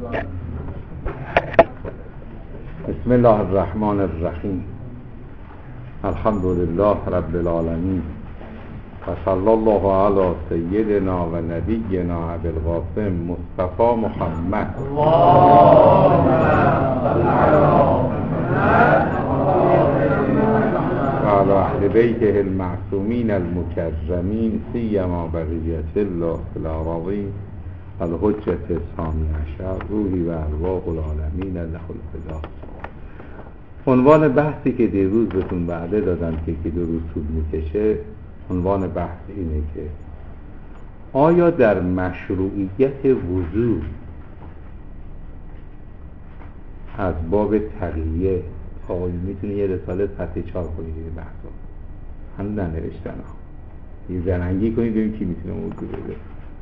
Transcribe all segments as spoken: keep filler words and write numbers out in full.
بسم الله الرحمن الرحیم. الحمد لله رب العالمین و صلی الله علی سیدنا و نبینا ابی القاسم مصطفی محمد و علی اهل بیته المعصومین المکرمین سیما بقیت الله فی الاراضین الحجة الثانی عشر روحی و ارواح العالمین له الفدا. عنوان بحثی که دیروز بهتون وعده دادم که که دو روز طول میکشه، عنوان بحث اینه که آیا در مشروعیت وضو از باب تقیه آقای میتونه یه رساله سطح چهار کنید این بحثا هم ننوشتن ها یه زرنگی کنید ببین کی میتونه وضو بده.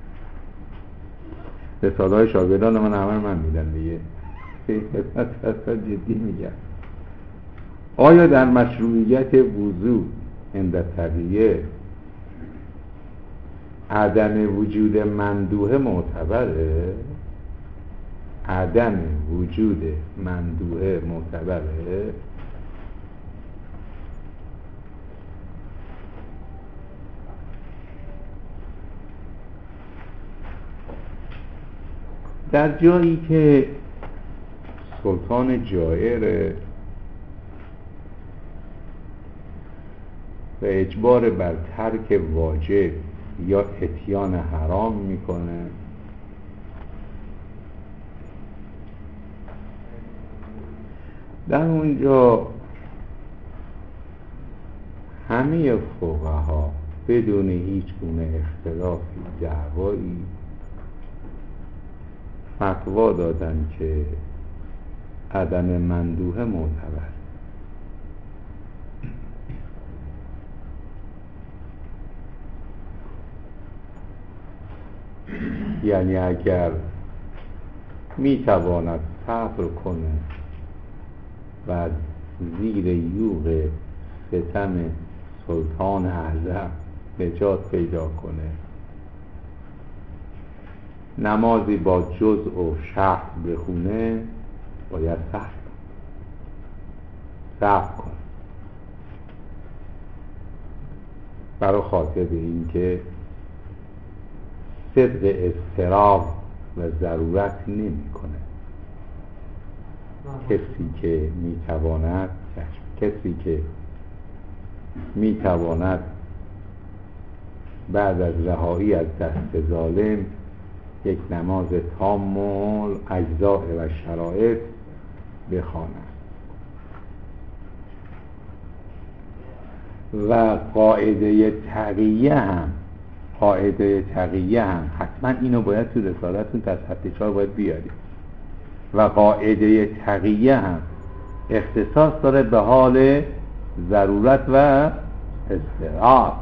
رساله های شاگردان من همه من میدن دیگه جدی میگم. آیا در مشروعیت وضو عند تقیه عدم وجود مندوحه معتبره؟ عدم وجود مندوحه معتبره؟ در جایی که سلطان جائر و اجبار بر ترک واجب یا اتیان حرام میکنه، در اونجا همه فقها بدون هیچ گونه اختلافی دعوایی فتوا دادن که عدم مندوحه معتبر. یعنی اگر میتواند صبر کنه و زیر یوغ ستم سلطان اعظم نجات پیدا کنه، نمازی با جزء و شرط بخونه، باید صبر صبر کنه برای خاطر این که صدق اضطراب و ضرورت نمی کنه. کسی که میتواند کسی که میتواند بعد از رهایی از دست ظالم یک نماز تام اجزاء و شرایط بخواند و قاعده تقیه هم قاعده تقیه هم حتما اینو باید تو رسالتون در سطح چهار باید بیارید. و قاعده تقیه هم اختصاص داره به حال ضرورت و اضطرار،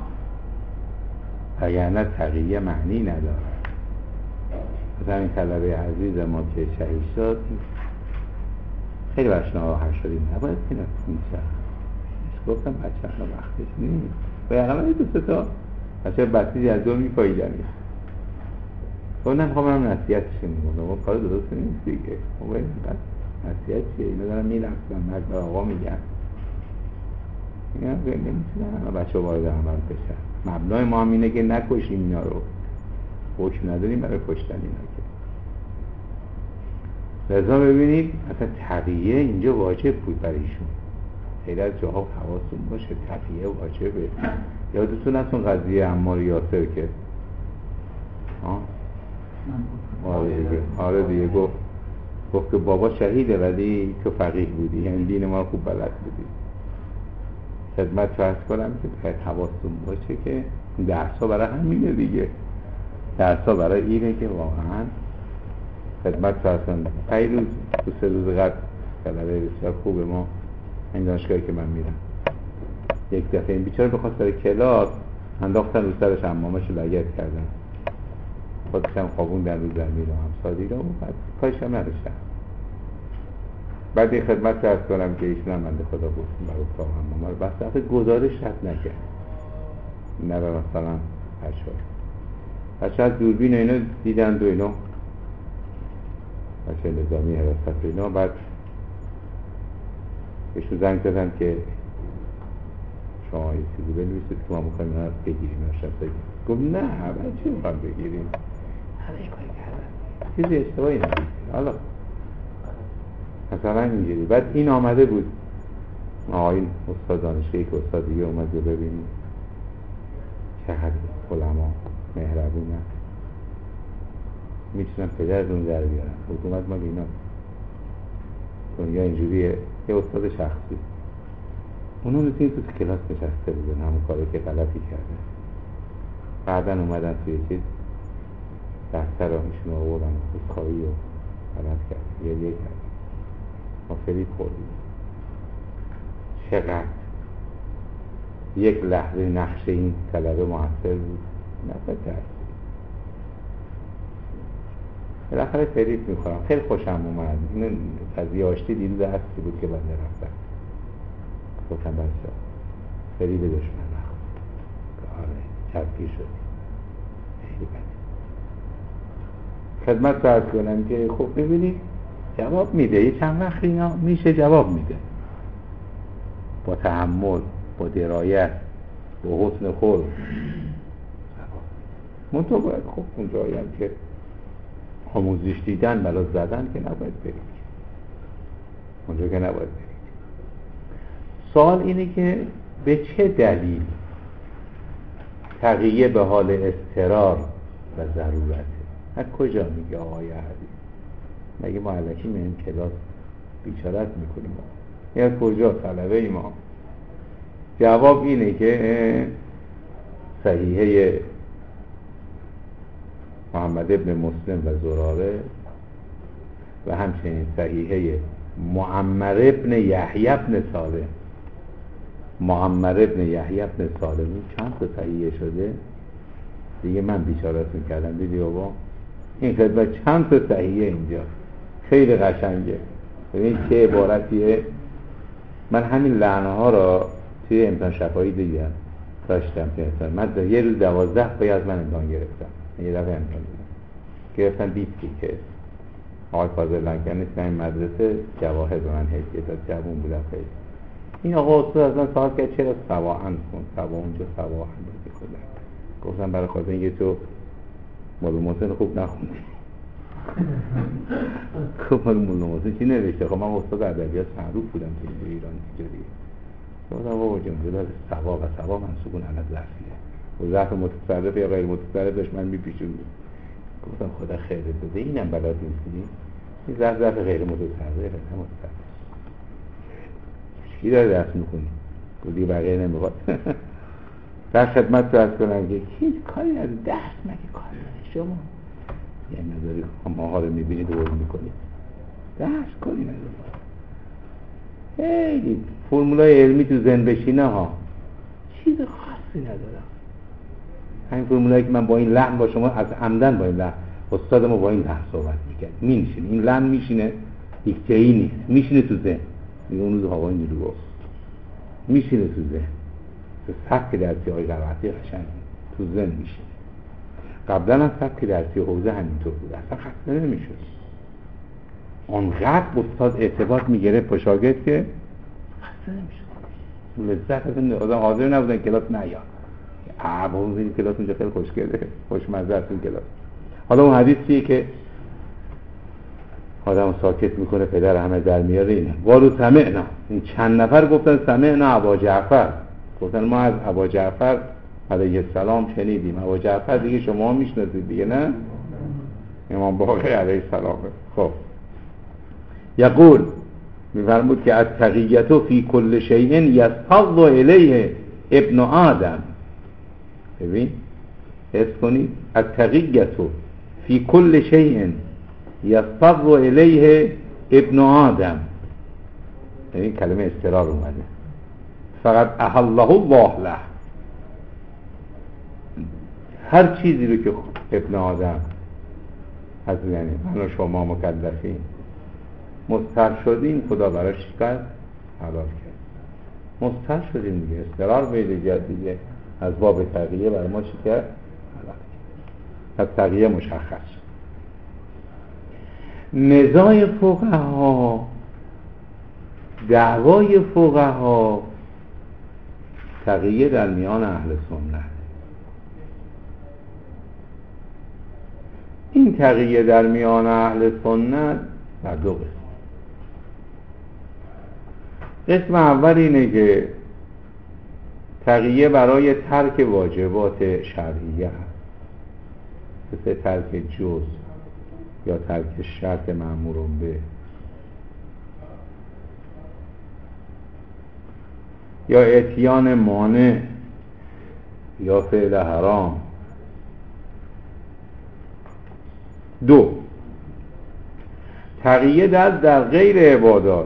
وگرنه تقیه معنی نداره. مثلا این طلبه عزیز ما که شهید شد خیلی برشنه هشتادی نباید که نفت گفتم بچه اخلا وقتش نیست باید همه دوست تا بچه بسیجی از دو میپاییدنی خب نمیخوام هم نصیحتش میکنم و کار درست نیست دیگه. خب باید نصیحت چیه؟ اینا دارم میرفتن مرد آقا میگن اینا نمیتونن همه بچه وارد عمل بشن. مبنای ما هم اینه که نکشیم اینا رو، حکم نداریم برای کشتن اینا که. لذا ببینید اصلا تقیه اینجا واجب بود برایشون. خیلی از جاها حواستون باشه تقیه واجبه. یادتون هستون قضیه عمار یاسر که آه؟ آره دیگه آره دیگه گفت گفت که بابا شهیده ولی تو فقیه بودی، یعنی دین ما خوب بلد بودی. خدمت فرض کنم که باید حواستون باشه که درس ها برای همینه دیگه. درس ها برای اینه که واقعا خدمت فرض کنم پی روز تو سه روز قبل طلبه بسیار خوب ما این دانشگاهی که من میرم یک دفعه این بیچاره بخواست برای کلاس انداختن رو سرش حمامش لگد کردن، خودش هم خوابون در رو زمین و همسادی رو بعد پایش هم نداشتن. بعد این خدمت فرض کنم که ایشون هم بنده خدا بود برای اتاق حمام رو بس دفعه گزارش رد نکرد نه به مثلا بچه ها بچه از دوربین اینو دیدن دو اینو بچه نظامی حراست اینا. بعد بهشون زنگ زدم که شما یه چیزی بنویسید که ما میخوایم اینا بگیریم. نشد بگیریم. گفت نه بچه میخوایم بگیریم، همه کاری کردن، چیزی اشتباهی نبید. حالا مثلا اینجوری. بعد این آمده بود آقایین استاد دانشگاهی که استاد دیگه اومد رو ببینیم چقدر علما مهربونن، میتونن پدرتون در بیارن. حکومت ما اینا دنیا اینجوریه. یه استاد شخصی اونو میتونید تو کلاس نشسته بودن همون کاری که غلطی کرده، بعدا اومدن توی چیز دفتر راهشون رو آوردن کاری رو غلط کرد یه یه کرد ما فریب خوردیم. چقدر یک لحظه نقشه این طلبه موثر بود، نفر ترسی بالاخره فریب میخورم. خیلی خوشم اومد. این قضیه آشتی دیروز هستی بود که بنده رفتم گفتم بچه فریب دشمن نخور. آره چرکی شدی خیلی بده. خدمت فرض کنم که خب ببینید جواب میده، یه چند وقت اینا میشه جواب میده با تحمل، با درایت، با حسن خلق. منطقه باید خب اون جایی هم که آموزش دیدن بلا زدن که نباید برید اونجا که نباید برید. سوال اینه که به چه دلیل تقیه به حال اضطرار و ضرورته؟ از کجا میگه آقای حدیث؟ مگه ما علکی میریم کلاس بیچارت میکنیم؟ یا کجا طلبه ای ما؟ جواب اینه که صحیحه محمد ابن مسلم و زراره و همچنین صحیحه معمر ابن یحیی ابن سالم. معمر ابن یحیی ابن سالم چند تا صحیحه شده دیگه، من بیچارتون کردم. دیدی بابا این خدمت چند تا صحیحه اینجا خیلی قشنگه. ببین چه عبارتیه. من همین لعنها را توی امتحان شفاهی دیدم داشتم که من یه روز دوازده پای از من امتحان گرفتم. یه دفعه امتحان دیدم گرفتن بیستی که آقای فاضل لنکن اسم این مدرسه جواهر به من هدیه داد. جوون بودم خیلی. این آقا استاد از من سوال کرد چرا سواعن کن سوا اونجا سواعن بودی خودم. گفتم برای خاطر اینکه تو مولا محسن خوب نخوندی. خب مولا محسن چی نوشته؟ خب من استاد ادبیات معروف بودم تو ایران تجاری. گفتم بابا جون جدا سوا و سوا منصوبون علی ظرفیه و ظرف متصرف یا غیر متصرف داشت من میپیچوندم. گفتم خدا خیرت بده اینم بلد نیستی؟ این ظرف ظرف غیر متصرفه نه متصرف. چی داره درس میکنی؟ گفتی بقیه نمیخواد. در خدمت درس کنم که هیچ کاری از درس مگه کار داره شما؟ یعنی نداری ماها رو میبینید دور میکنید درس کنی نداری. خیلی فرمولای علمی تو ذهن بشینه ها چیز خاصی ندارم. همین فرمولایی که من با این لحن با شما از عمدن با این لحن استاد ما با این لحن صحبت میکرد میشینه این لحن میشینه یک جایی نیست میشینه تو ذهن. میگه اون روز هوای نیرو گفت میشینه تو ذهن. تو سبک درسی های قرائتی قشنگ تو ذهن میشینه. قبلا هم سبک درسی حوزه همینطور بود اصلا خسته نمیشد. اونقدر استاد اعتباط میگرفت با شاگرد که خسته نمیشد. لذت از این آدم حاضر نبودن کلاس نیاد. آب اون این کلاس اونجا خیلی خوشگله خوشمزه است این کلاس. حالا اون حدیث چیه که آدم ساکت میکنه پدر همه در میاره اینه قالوا سمعنا. این چند نفر گفتن سمعنا ابا جعفر. گفتن ما از ابا جعفر علیه السلام شنیدیم. ابا جعفر دیگه شما میشناسید دیگه نه؟ امام باقر علیه السلام. خب یقول میفرمود که التقیة فی کل شیء یستض الیه ابن آدم. ببین حس کنید التقیة فی کل شیء یستض الیه ابن آدم. این کلمه استقرار اومده. فقط احله الله له. هر چیزی رو که ابن آدم از یعنی من و شما مکلفین مضطر شدیم خدا براش کرد حلال کرد. مضطر شدیم دیگه استقرار پیدا کرد دیگه از باب تقیه برای ما چی کرد حلال کرد. پس تقیه مشخص. نزاع فقها، دعوای فقها تقیه در میان اهل سنت. این تقیه در میان اهل سنت بر دو قسم. قسم اول اینه که تقیه برای ترک واجبات شرعیه هست، مثل ترک جز یا ترک شرط مأمورون به، یا اتیان مانع یا فعل حرام. دو، تقیه در در غیر عبادات.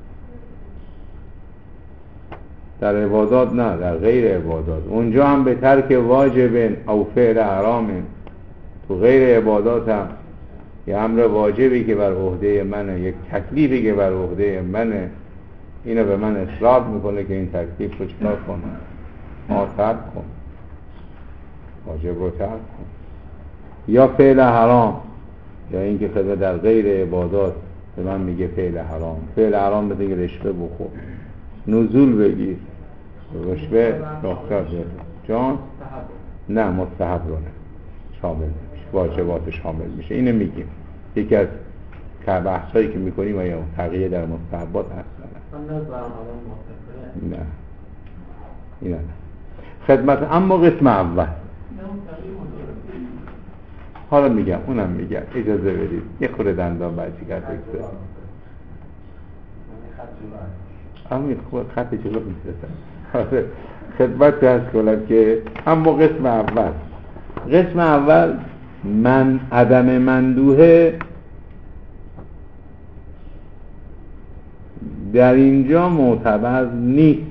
در عبادات نه، در غیر عبادات. اونجا هم به ترک واجب او فعل حرام. تو غیر عبادات هم یه امر واجبی که بر عهده منه، یک تکلیفی که بر عهده منه، اینو به من اصرار میکنه که این تکلیف رو چکار کنم؟ آ ترک کن، واجب رو ترک کن. یا فعل حرام، یا اینکه خدا در غیر عبادات به من میگه فعل حرام. فعل حرام بده که رشوه بخور، نزول بگیر، رشوه رخصت بده. جان نه، مستحب رو نه، شامل نمیشه، واجبات شامل میشه. اینو میگیم یکی از بحثایی که میکنیم آیا تقیه در مستحبات هست نه. نه اینا نه. خدمت. اما قسم اول حالا میگم، اونم میگم، اجازه بدید یه خورده دندان برچی کرد اکسر اما این خط جلو میترسن. خدمت هست کنم که اما قسم اول قسم اول من عدم مندوحه در اینجا معتبر نیست.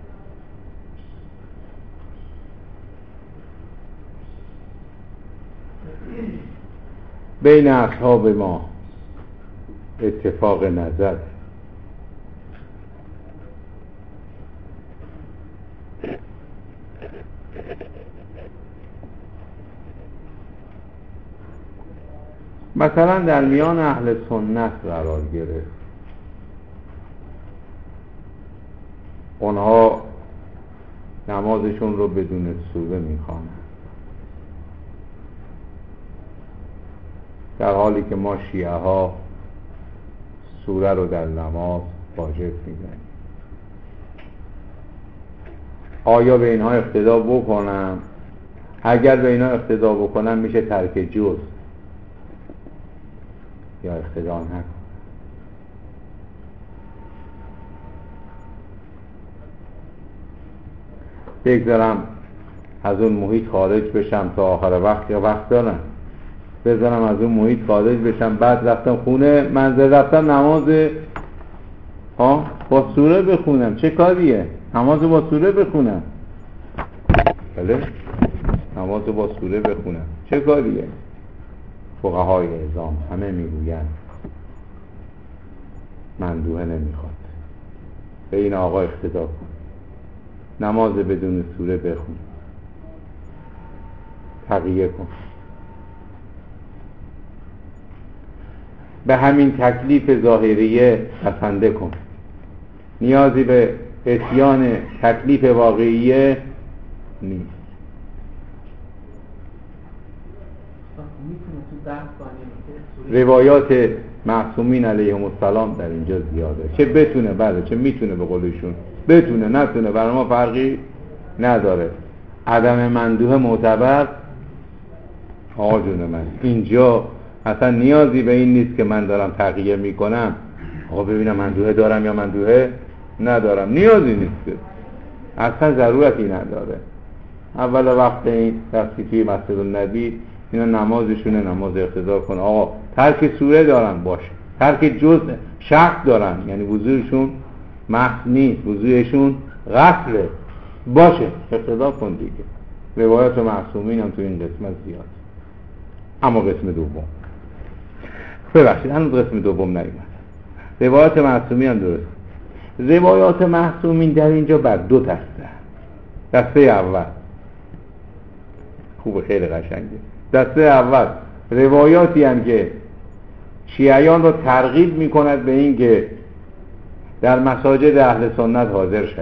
بین اصحاب ما اتفاق نظر. مثلا در میان اهل سنت قرار گرفت، اونها نمازشون رو بدون سوره میخوانند، در حالی که ما شیعه ها سوره رو در نماز واجب میدونیم. آیا به اینها اقتدا بکنم؟ اگر به اینها اقتدا بکنم میشه ترک جز، یا اقتدا نکنم؟ بگذارم از اون محیط خارج بشم تا آخر وقت، یا وقت دارم بذارم از اون محیط خارج بشم، بعد رفتم خونه منزل رفتم نماز ها با سوره بخونم، چه کاریه؟ نماز با سوره بخونم، بله نماز با سوره بخونم چه کاریه؟ فقهای اعظام همه میگویند مندوحه نمیخواد، به این آقا اقتدا کن، نماز بدون سوره بخون، تقیه کن، به همین تکلیف ظاهریه بسنده کن، نیازی به اتیان تکلیف واقعیه نیست. روایات معصومین علیهم السلام در اینجا زیاده، چه بتونه بله چه میتونه، به قولشون بتونه نتونه برای ما فرقی نداره. عدم مندوحه معتبر. آقا جون من اینجا اصلا نیازی به این نیست که من دارم تقیه میکنم آقا ببینم مندوحه دارم یا مندوحه ندارم، نیازی نیست، اصلا ضرورتی نداره. اول وقت این رفتی توی مسجد النبی اینا نمازشونه، نماز اقتدا کن. آقا ترک سوره دارن باشه، ترک جزء شرط دارن، یعنی وضوعشون محض نیست، وضوعشون غسله باشه، اقتدا کن دیگه. روایات معصومین هم تو این قسمت زیاد. اما قسم دوم ببخشید هنوز قسم دوم نیومد. روایات معصومین هم درست. روایات معصومین در اینجا بر دو دسته. دسته اول خوب، خیلی قشنگه. دسته اول روایاتی هم که شیعیان رو ترغیب میکند به این که در مساجد اهل سنت حاضر شد،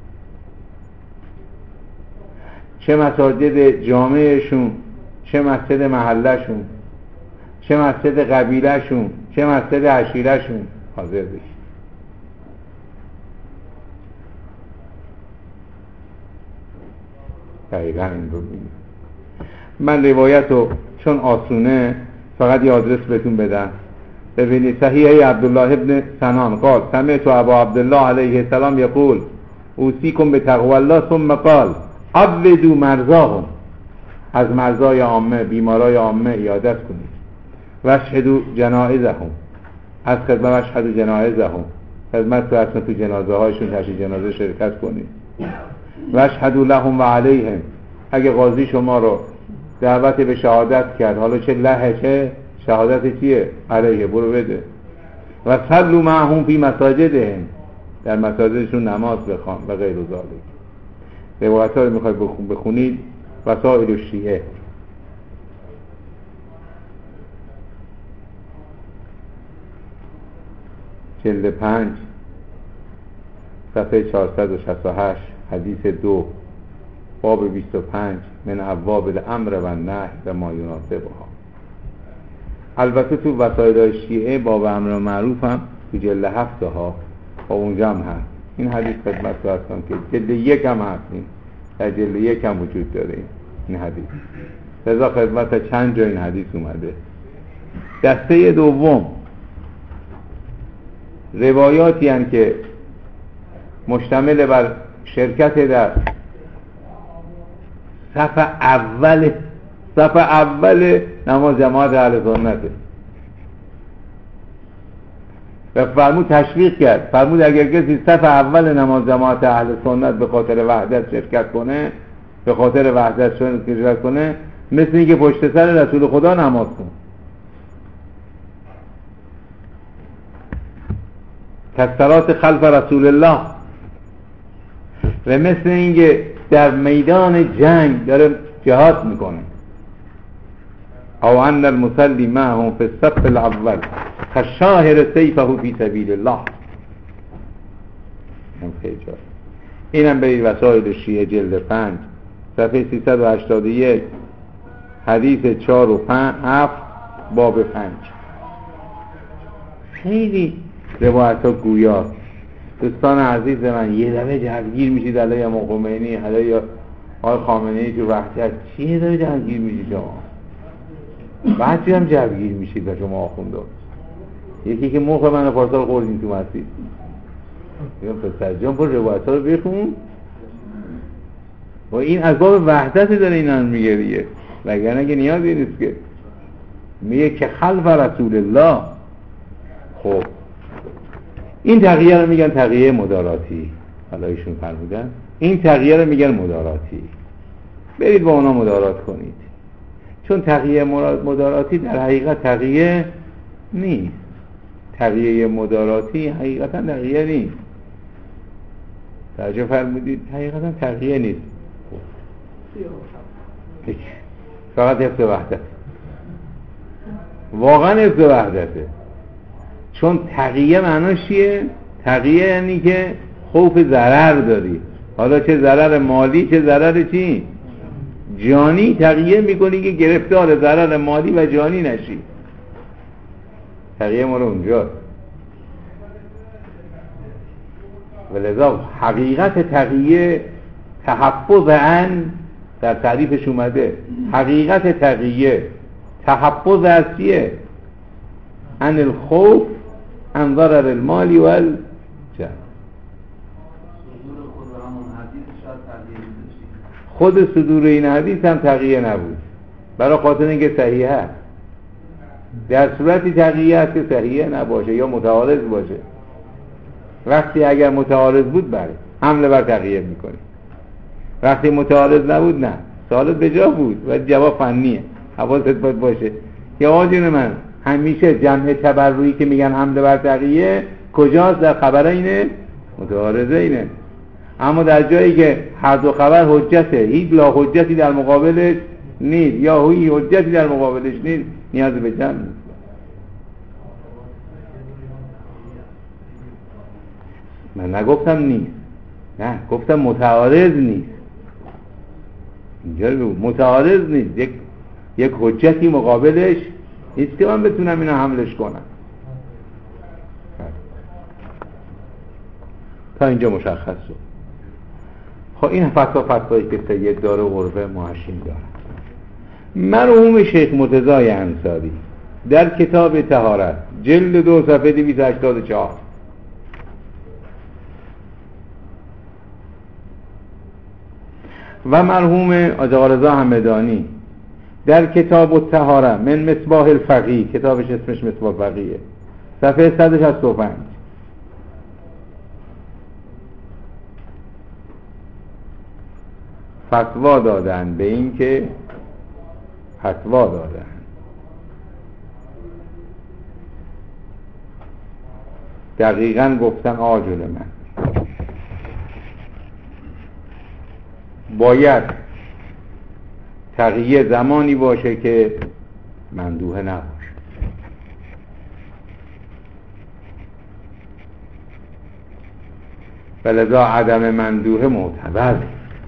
چه مساجد جامعشون، چه مسجد محلشون، چه مسجد قبیلهشون، چه مسجد عشیرهشون حاضر بشید. دقیقا این رو میگم. من روایت رو چون آسونه فقط یه آدرس بهتون بدم. ببینید صحیح عبدالله ابن سنان قال سمعت ابا عبدالله علیه السلام یقول اوصیکم بتقوی الله ثم قال عودوا مرضاهم، از مرضای عامه، بیمارای عامه عیادت کنید. واشهدوا جنائزهم، از خدمت واشهدوا جنائزهم، خدمت تو تو جنازه هاشون، تشییع جنازه شرکت کنید. واشهدوا لهم و علیهم، اگه قاضی شما رو دعوت به شهادت کرد، حالا چه لحه چه شهادت چیه؟ علیه، برو بده. و صلوا معهم فی مساجدهم، در مساجدشون نماز بخوان و غیر ذالک. روایت ها رو میخوای بخونید. وسائل الشیعه جلد پنج صفحه چهارصد و شصت و هشت حدیث دو باب بیست و پنج من ابواب الامر و النهی و ما یناسبها. البته تو وسائل شیعه باب امر و معروف هم تو جلد هفت ها و اونجا هم هست. این حدیث خدمت رو هستم که جلد یک هم هست، این در جلد یک هم وجود داره این حدیث. رضا خدمت چند جا این حدیث اومده. دسته دوم روایاتی هستند که مشتمل بر شرکت در صف اول صف اول نماز جماعت اهل سنته و فرمود تشویق کرد، فرمود اگر کسی صف اول نماز جماعت اهل سنت به خاطر وحدت شرکت کنه، به خاطر وحدت شرکت کنه، مثل اینکه پشت سر رسول خدا نماز کن. کثرات خلف رسول الله، و مثل اینکه در میدان جنگ داره جهاد میکنه. او ان المصلی معهم فی الصف الاول کالشاهر سیفه فی سبیل الله. اینم برید وسائل شیعه جلد پنج صفحه سیصد و هشتاد و یک حدیث چهار و پنج هفت باب پنج. خیلی روایت ها گویاست. دوستان عزیز من، یه دفعه جوگیر میشید علیه امام خمینی، علیه آقای خامنه‌ای تو وحدت، چیه داره جوگیر میشید شما؟ بعضی هم جوگیر میشید و شما آخونده. یکی که مخ من پارسال خوردیم تو مسجد، میگم پسر جان برو روایت ها رو بخون. و این از باب وحدت داره اینا میگه دیگه، وگرنه که نیازی نیست که میگه که خلف رسول الله. خب این تقیه رو میگن تقیه مداراتی. حالا ایشون فرمودن این تقیه رو میگن مداراتی، برید با اونا مدارات کنید. چون تقیه مداراتی در حقیقت تقیه نیست. تقیه مداراتی حقیقتا تقیه نیست. توجه فرمودید؟ حقیقتا تقیه نیست، فقط حفظ وحدت، واقعا حفظ وحدته. چون تقیه معناش چیه؟ تقیه یعنی که خوف ضرر داری، حالا چه ضرر مالی چه ضرر چی؟ جانی. تقیه میکنی که گرفتار ضرر مالی و جانی نشی. تقیه ما رو اونجاست. ولذا حقیقت تقیه تحفظ عن در تعریفش اومده. حقیقت تقیه تحفظ از چیه؟ عن الخوف عن ضرر المال والجاه. خود صدور این حدیث هم تقیه نبود، برای خاطر اینکه صحیحه است. در صورتی تقیه است که صحیحه نباشه یا متعارض باشه. وقتی اگر متعارض بود بله حمله بر تقیه میکنی، وقتی متعارض نبود نه، سوالت به جا بود و جواب فنیه، حواست باید باشه. یا آجون من همیشه جمع تبرعی که میگن حمله بر تقیه کجاست؟ در خبر اینه متعارضه اینه. اما در جایی که هر دو خبر حجته، هیچ لا حجتی در مقابلش نیست یا هیچ حجتی در مقابلش نیست، نیاز به جمع نیست. من نگفتم نیست، نه گفتم متعارض نیست. اینجا بگو متعارض نیست، یک یک حجتی مقابلش نیست که من بتونم اینو حملش کنم. تا اینجا مشخص شد. خب این فتوا فتوایی که سید داره قربه محشیم داره. مرحوم شیخ مرتضی انصاری در کتاب طهارت جلد دو صفحه دویست و هشتاد و چهار و مرحوم آقا رضا همدانی در کتاب الطهاره من مصباح الفقیه، کتابش اسمش مصباح الفقیه، صفحه صد و شصت و پنج فتوا دادن به این که فتوا دادن دقیقاً گفتن آجل من باید تقیه زمانی باشه که مندوحه نباشه. ولذا عدم مندوحه معتبر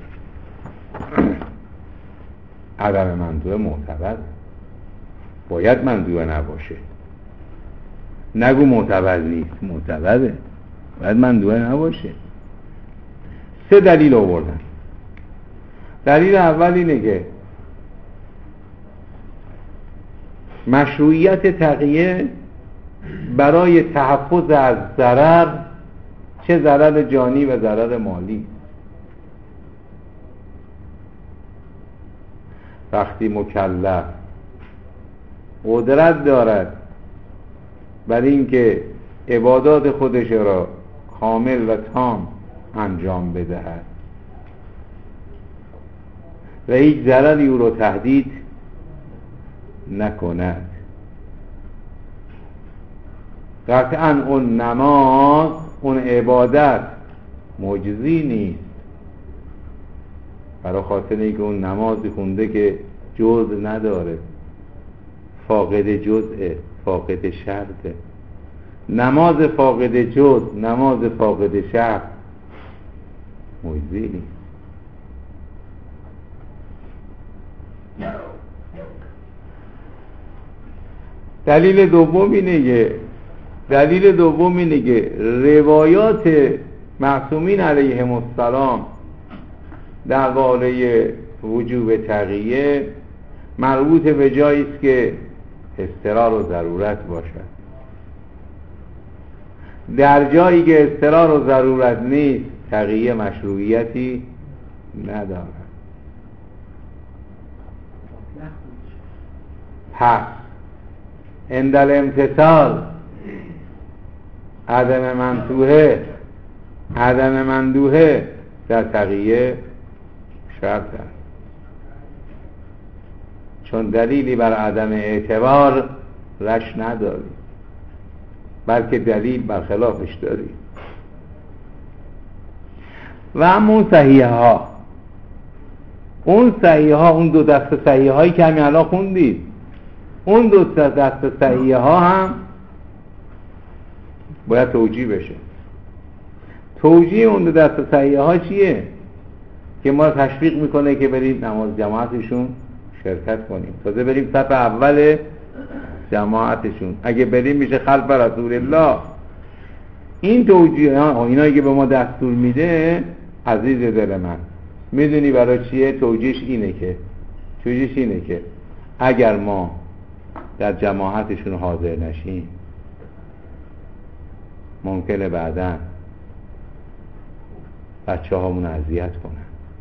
عدم مندوحه معتبر باید مندوحه نباشه. نگو معتبر نیست، معتبره، باید مندوحه نباشه. سه دلیل آوردن. دلیل اول اینه که مشروعیت تقیه برای تحفظ از ضرر، چه ضرر جانی و ضرر مالی. وقتی مکلف قدرت دارد بر اینکه عبادات خودش را کامل و تام انجام بدهد و هیچ ضرری او را تهدید نکند، قطعاً اون نماز، اون عبادت معجزی نیست، برای خاطر اینکه اون نمازی خونده که جزء نداره، فاقد جزء، فاقد شرطه. نماز فاقد جزء، نماز فاقد شرط معجزی نیست. دلیل دوم اینه که دلیل دوم اینه که روایات معصومین علیهم السلام درباره وجوب تقیه مربوط به جایی است که اضطرار و ضرورت باشد. در جایی که اضطرار و ضرورت نیست تقیه مشروعیتی ندارد. پس عند الامتثال عدم مندوحه عدم مندوحه در تقیه شرط است، چون دلیلی بر عدم اعتبار رش نداری، بلکه دلیل برخلافش داری. و اما صحیحه ها، اون صحیحه ها، اون دو دست صحیحه هایی که همین الان خوندید، اون دو دست صحیحه ها هم باید توجیه بشه. توجیه اون دو دست صحیحه ها چیه؟ که ما تشویق میکنه که بریم نماز جماعتشون شرکت کنیم، تازه بریم صف اول جماعتشون، اگه بریم میشه خلف رسول الله. این توجیه ها، اینایی که به ما دستور میده، عزیز دل من، میدونی برای چیه؟ توجیهش اینه که توجیهش اینه که اگر ما در جماعتشون حاضر نشیم ممکنه بعداً بچه هامون اذیت کنن،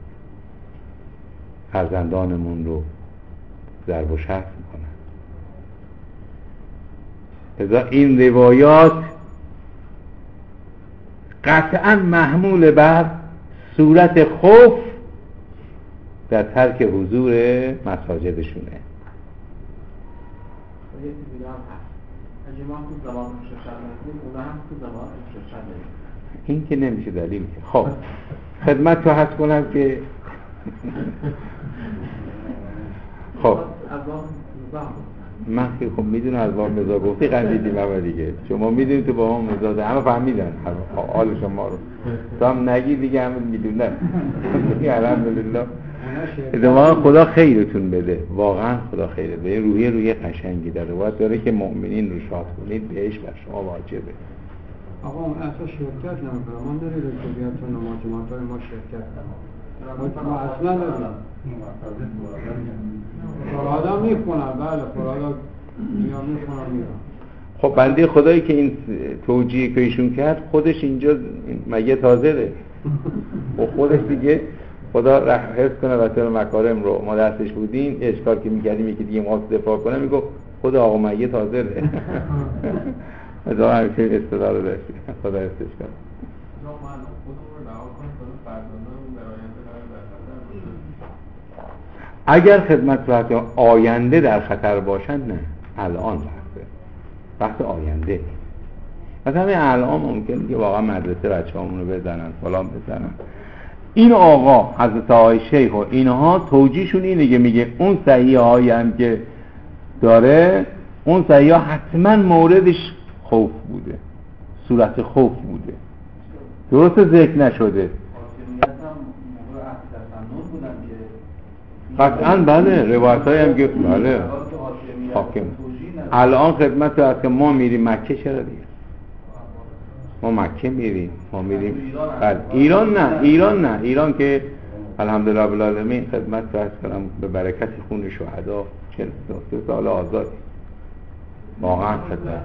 فرزندانمون رو ضرب و شتم میکنن. لذا این روایات قطعاً محمول بر صورت خوف در ترک حضور مساجدشونه. این که نمیشه دلیل. خب خدمت تو هست کنم که خب من که خب میدونم از با مزا گفتی قندیدیم اما دیگه شما میدونید تو با ما مزا ده همه فهمیدن حال شما رو تو هم نگی دیگه همه میدونن الحمدلله ادامه خدا خیرتون بده واقعا خدا خیرت بده روحیه روحیه قشنگی داره باید داره که مؤمنین رو شاد کنید بهش بر شما واجبه آقا اون اصلا شرکت نمیکنم من داری رسولیت و نمازمات های ما شرکت کنم ما اصلا ندارم فرادا میکنم بله فرادا میام میکنم میرم خب بنده خدایی که این توجیه که ایشون کرد خودش اینجا مگه تازه و خودش دیگه خدا حفظ کنه وسایل مکارم رو ما دستش بودیم اشکال که میکردیم یکی دیگه ما دفاع کنه میگو خود آقا مگه تازه ره از آقا همیشه استدار رو داشتی خدا حفظش کنه اگر خدمت صورت آینده در خطر باشند نه الان وقته وقت آینده نیست مثلا همین الان ممکنه که واقعا مدرسه بچه همونو بزنن فلان بزنن این آقا حضرت آقای شیخ و اینها توجیهشون اینه که میگه اون صحیحه هایی هم که داره اون صحیحه حتما موردش خوف بوده صورت خوف بوده درست ذکر نشده قطعا بله روایت های هم که بله حاکم الان خدمت هست که ما میریم مکه چرا دیگه ما مکه میریم ما میریم بله ایران نه ایران نه ایران که الحمدلله رب العالمین خدمت فرض کنم به برکت خون شهدا چهل سال آزاد واقعا خدمت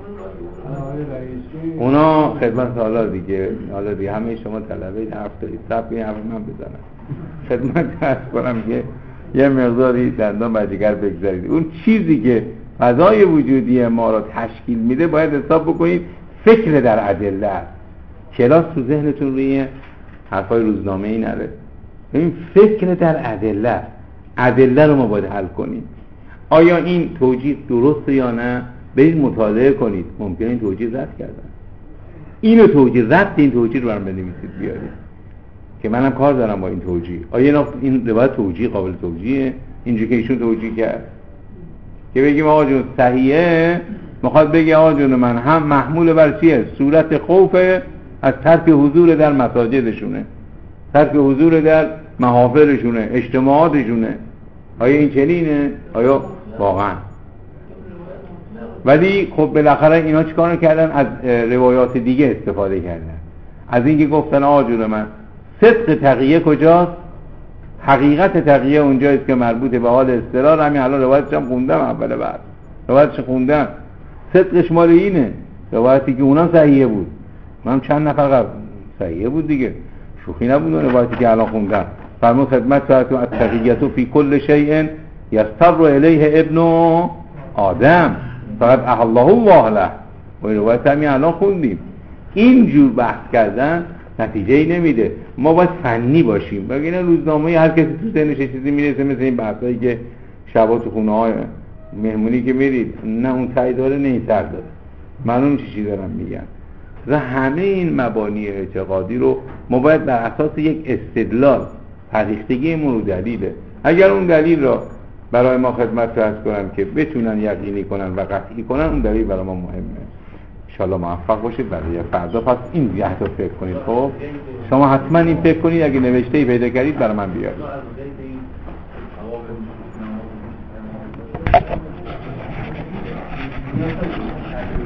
اونا خدمت حالا دیگه حالا دیگه همه شما طلبه حرف دارید صبر این حرف من بزنم خدمت فرض کنم که یه مقداری دندان بر جگر بگذارید اون چیزی که فضای وجودی ما را تشکیل میده باید حساب بکنید فکر در ادله کلاس تو ذهنتون روی حرفای روزنامه ای نره این فکر در ادله ادله رو ما باید حل کنیم آیا این توجیه درسته یا نه برید مطالعه کنید ممکنه این توجیه رد کردن اینو توجیه رد این توجیه رو برام بنویسید بیارید که منم کار دارم با این توجیه آیا این روایت توجیه قابل توجیه اینجوری که ایشون توجیه کرد که بگیم آقا جون صحیحه میخواد بگه آقا جون من هم محمول بر چیه صورت خوف از ترک حضور در مساجدشونه ترک حضور در محافلشونه اجتماعاتشونه آیا این چنینه آیا واقعا ولی خب بالاخره اینا چیکار کردن از روایات دیگه استفاده کردن از اینکه گفتن آقا جون من صدق تقیه کجاست حقیقت تقیه اونجاییست که مربوط به حال اضطرار همین الان روایتش هم خوندم اول بعد روایتش خوندم صدقش مال اینه روایتی که اونا صحیحه بود منم چند نفر قبل صحیحه بود دیگه شوخی نبود اون روایتی که الان خوندم فرمود خدمت فرمود التقیه فی کل شیء یستر الیه ابن آدم فقط احله الله له و این روایت همین الان خوندیم اینجور بحث کردن نتیجه ای نمیده ما باید فنی باشیم بگین روزنامه هر کسی تو ذهنش چیزی میرسه مثل این بحثایی که شبا تو خونه های مهمونی که میرید نه اون تایی داره نه این سر داره معلوم چی چی دارم میگن و همه این مبانی اعتقادی رو ما باید بر اساس یک استدلال حقیقتگی رو دلیله اگر اون دلیل را برای ما خدمت عرض کنن که بتونن یقینی کنن و قطعی کنن اون دلیل برای ما مهمه انشالله موفق باشید برای فردا پس این ده تا فکر کنید خب شما حتما این فکر کنید اگه نوشته‌ای پیدا کردید برای من بیارید Thank you.